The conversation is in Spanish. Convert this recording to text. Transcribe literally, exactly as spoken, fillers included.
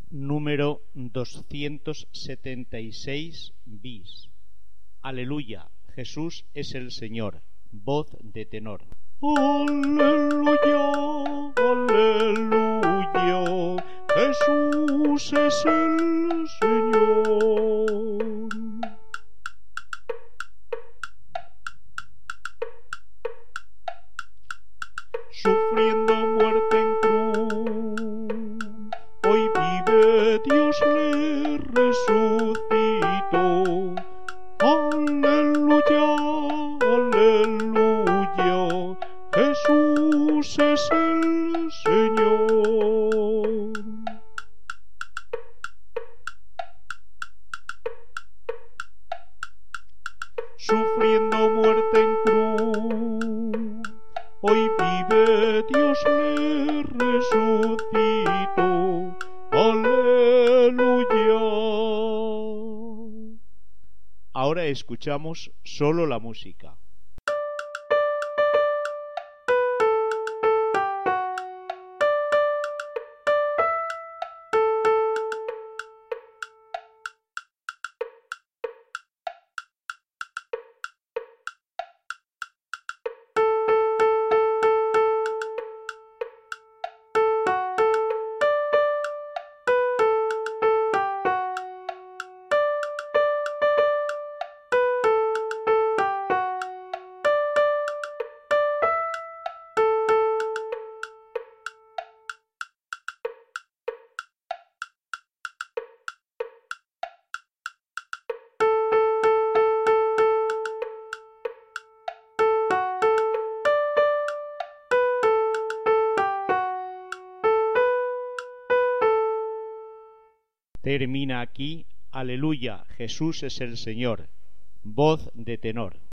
número doscientos setenta y seis bis. Aleluya, Jesús es el Señor. Voz de tenor. Aleluya, aleluya, Jesús es el Señor. Sufriendo muerte en cruz, hoy vive Dios, le resucitó. Aleluya, aleluya, Jesús es el Señor. Sufriendo muerte en cruz, hoy vive Dios, le resucitó. Aleluya. Ahora escuchamos solo la música. Termina aquí, aleluya, Jesús es el Señor. Voz de tenor.